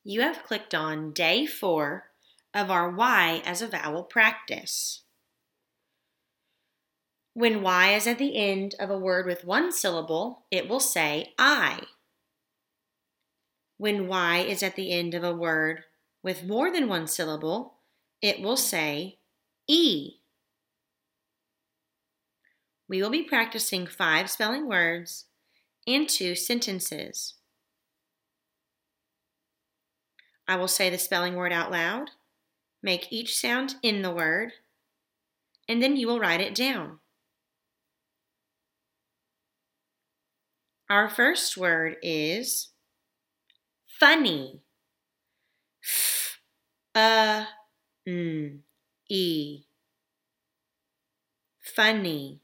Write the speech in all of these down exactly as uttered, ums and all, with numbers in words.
You have clicked on day four of our Y as a vowel practice. When Y is at the end of a word with one syllable, it will say I. When Y is at the end of a word with more than one syllable, it will say E. We will be practicing five spelling words and two sentences. I will say the spelling word out loud, make each sound in the word, and then you will write it down. Our first word is funny. F, uh, n, e. Funny.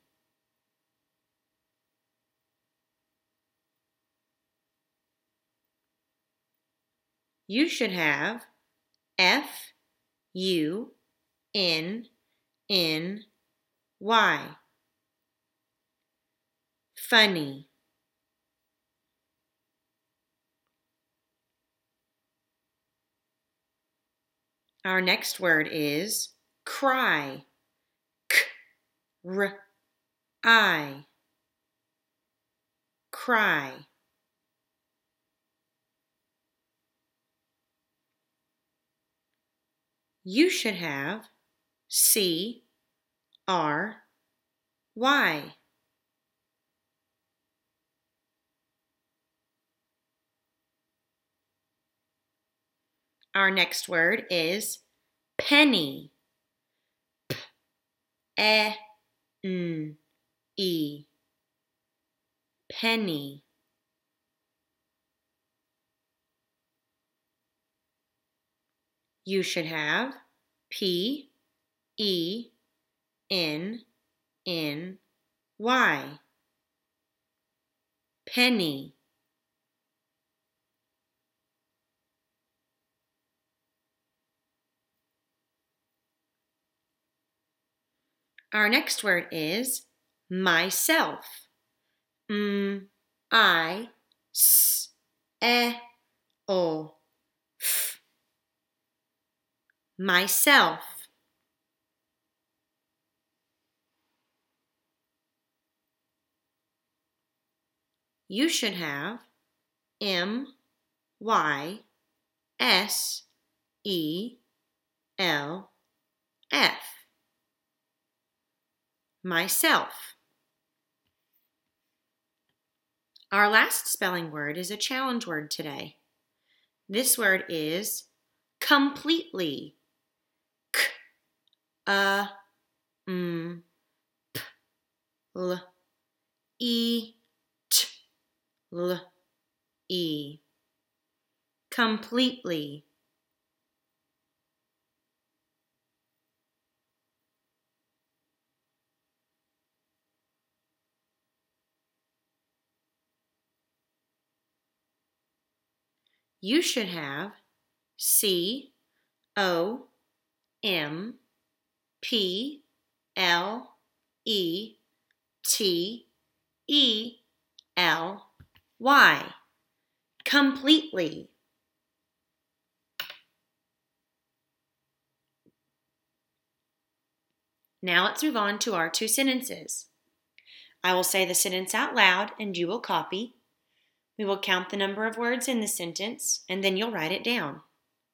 You should have F, U, N, N, Y. Funny. Our next word is cry. K, r, I. Cry. You should have C, R, Y. Our next word is penny. P, e, n, e. Penny. You should have P, E, N, N, Y. Penny. Our next word is myself. M, I, S, E, O, F. Myself. You should have M, Y, S, E, L, F. Myself. Our last spelling word is a challenge word today. This word is completely. K, a, m, p, l, e, t, l, e. Completely. You should have C, O, M, P, L, E, T, E, L, Y. Completely. Now let's move on to our two sentences. I will say the sentence out loud and you will copy. We will count the number of words in the sentence and then you'll write it down.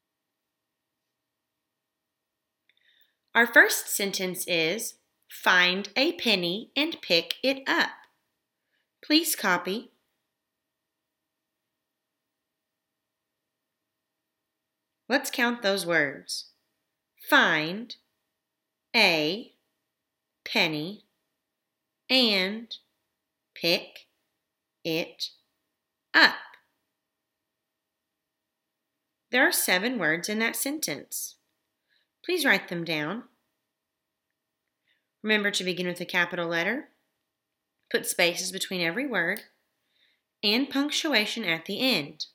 Our first sentence is, find a penny and pick it up. Please copy. Let's count those words. Find a penny and pick it up. There are seven words in that sentence. Please write them down. Remember to begin with a capital letter, put spaces between every word, and punctuation at the end.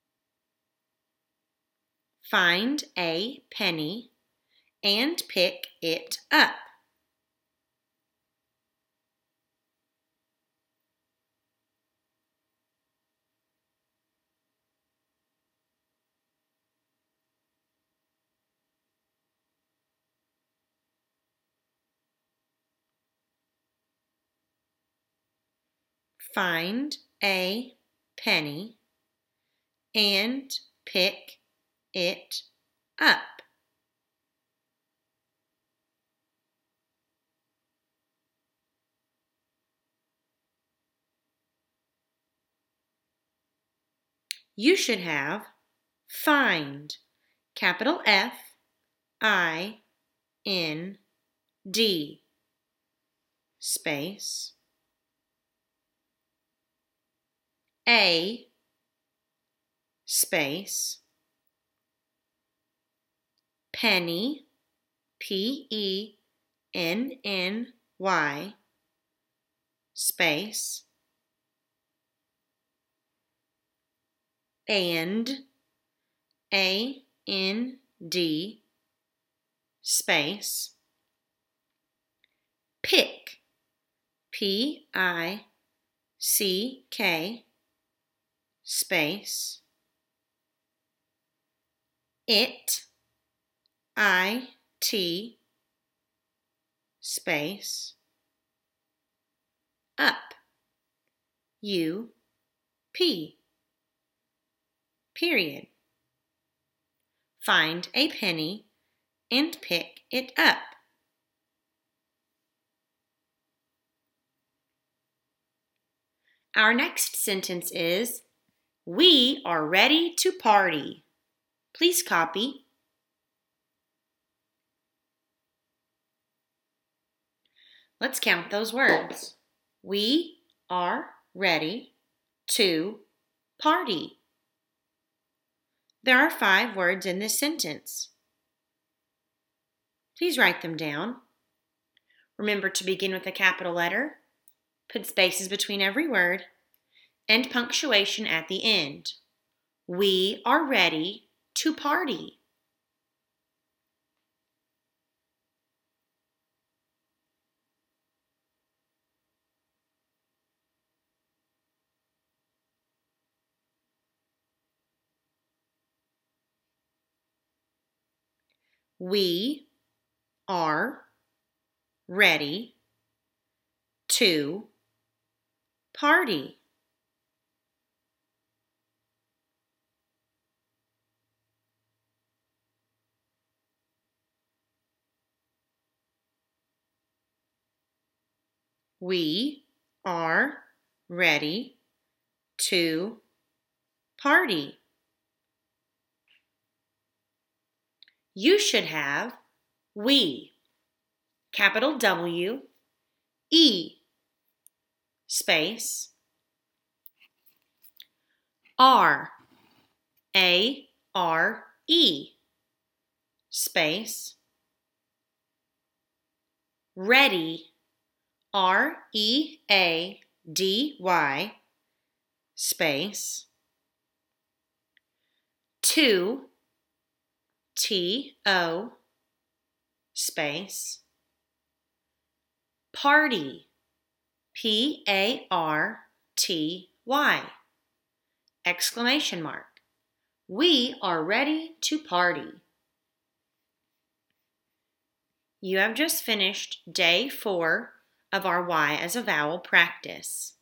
Find a penny and pick it up. find a penny and pick it up. You should have find, capital F I N D, space, a, space, penny, P E N N Y, space, and, A N D, space, pick, P I C K, space, it, I T, space, up, U P, period. Find a penny and pick it up. Our next sentence is, we are ready to party. Please copy. Let's count those words. We are ready to party. There are five words in this sentence. Please write them down. Remember to begin with a capital letter, put spaces between every word, and punctuation at the end. We are ready to party. We are ready to party. We are ready to party. You should have we, capital W, E, space, R, A, R, E, space, ready, R, E, A, D, Y, space, to, T, O, space, party, P, A, R, T, Y, exclamation mark. We are ready to party. You have just finished day four of our Y as a vowel practice.